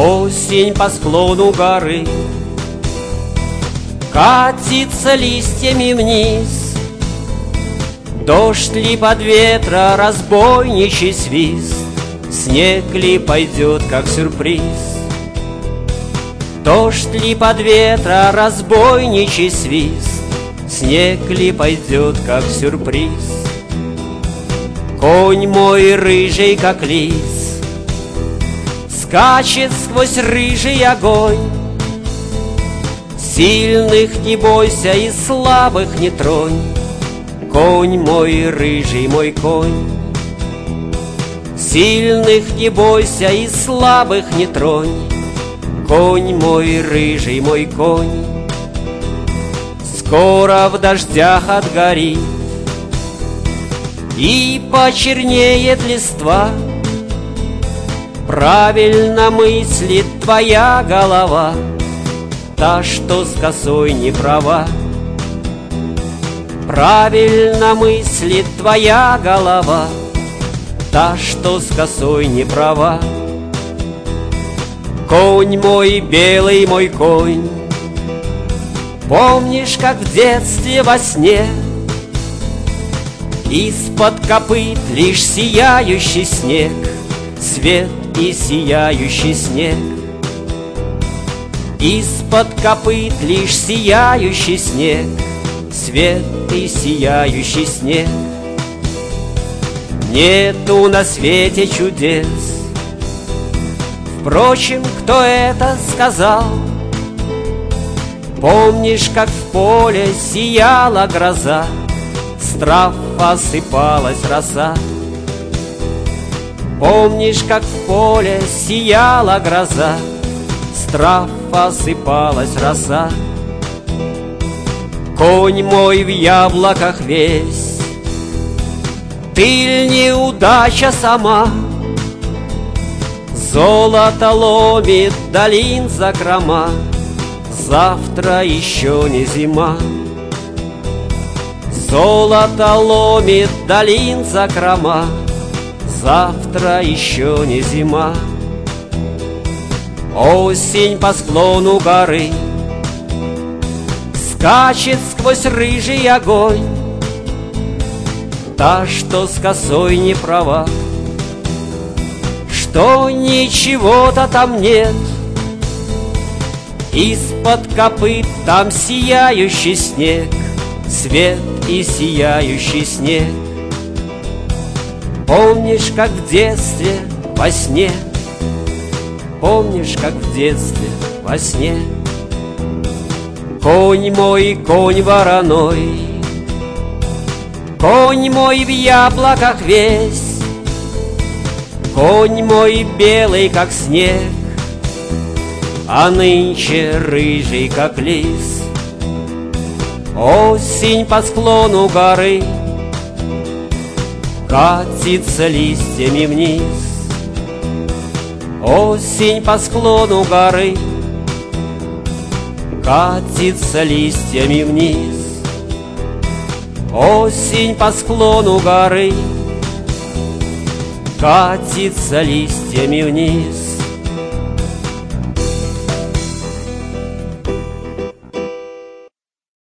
Осень по склону горы катится листьями вниз. Дождь ли под ветра разбойничий свист, снег ли пойдет как сюрприз. Дождь ли под ветра разбойничий свист, снег ли пойдет как сюрприз. Конь мой рыжий как лис скачет сквозь рыжий огонь. Сильных не бойся и слабых не тронь, конь мой рыжий, мой конь. Сильных не бойся и слабых не тронь, конь мой рыжий, мой конь. Скоро в дождях отгорит и почернеет листва. Правильно мыслит твоя голова, та, что с косой не права. Правильно мыслит твоя голова, та, что с косой не права. Конь мой белый, мой конь, помнишь, как в детстве во сне из-под копыт лишь сияющий снег, свет и сияющий снег. Из-под копыт лишь сияющий снег, свет и сияющий снег. Нету на свете чудес. Впрочем, кто это сказал? Помнишь, как в поле сияла гроза, с трав осыпалась роса? Помнишь, как в поле сияла гроза, с трав осыпалась роса? Конь мой в яблоках весь, ты ль неудача сама? Золото ломит долин закрома, завтра еще не зима. Золото ломит долин закрома, завтра еще не зима. Осень по склону горы скачет сквозь рыжий огонь, та, что с косой не права, что ничего-то там нет. Из-под копыт там сияющий снег, свет и сияющий снег. Помнишь, как в детстве во сне, помнишь, как в детстве во сне. Конь мой, конь вороной, конь мой в яблоках весь, конь мой белый, как снег, а нынче рыжий, как лис. Осень по склону горы катится листьями вниз. Осень по склону горы катится листьями вниз. Осень по склону горы катится листьями вниз.